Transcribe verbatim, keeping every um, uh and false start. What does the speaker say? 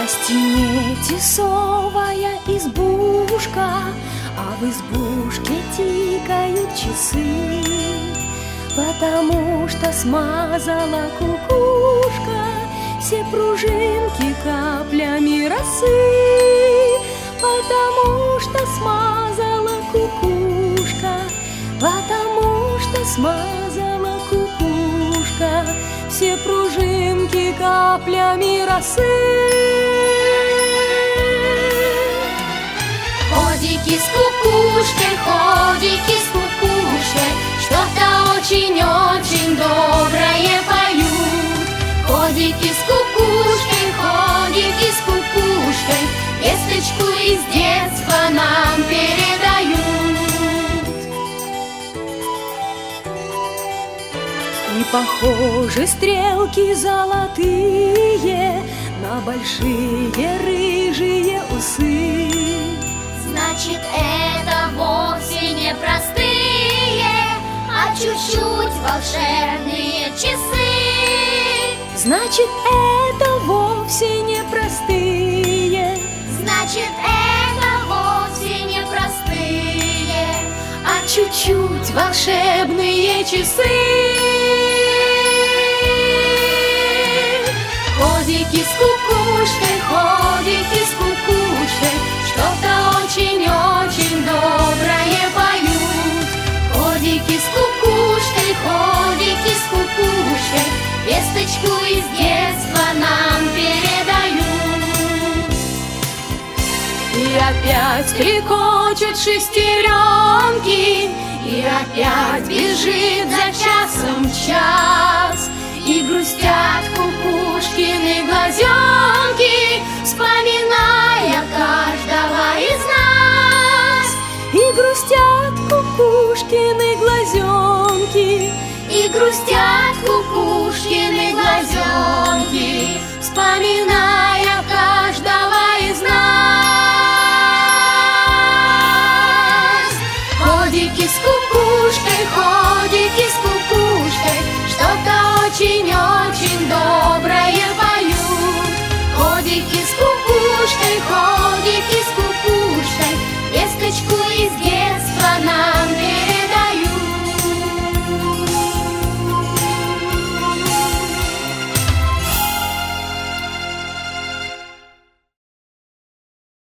стене тесовая избушка, а в избушке тикают часы, потому что смазала кукушка все пружинки каплями росы, потому что смазала кукушка, потому что смазала кукушка все пружинки каплями росы. Ходики с кукушкой, ходики с кукушкой, что-то очень-очень доброе поют. Ходики с кукушкой, ходики с кукушкой, весточку из детства нам передают. И похожи стрелки золотые на большие рыжие усы. Значит, это вовсе не простые, а чуть-чуть волшебные часы. Значит, это вовсе не простые, Значит, это вовсе не простые, а чуть-чуть волшебные часы. Ходики с кукушкой, ходики с кукушкой, что-то очень-очень доброе поют. Ходики с кукушкой, ходики с кукушкой, весточку из детства нам передают. И опять крикочут шестеренки, и опять бежит за часом час, и грустят кукушкины глазенки, вспоминая каждого из нас. И грустят кукушкины глазенки, И грустят кукушкины глазенки, вспоминая каждого из нас. Ходики с кукушкой, ходики с кукушкой,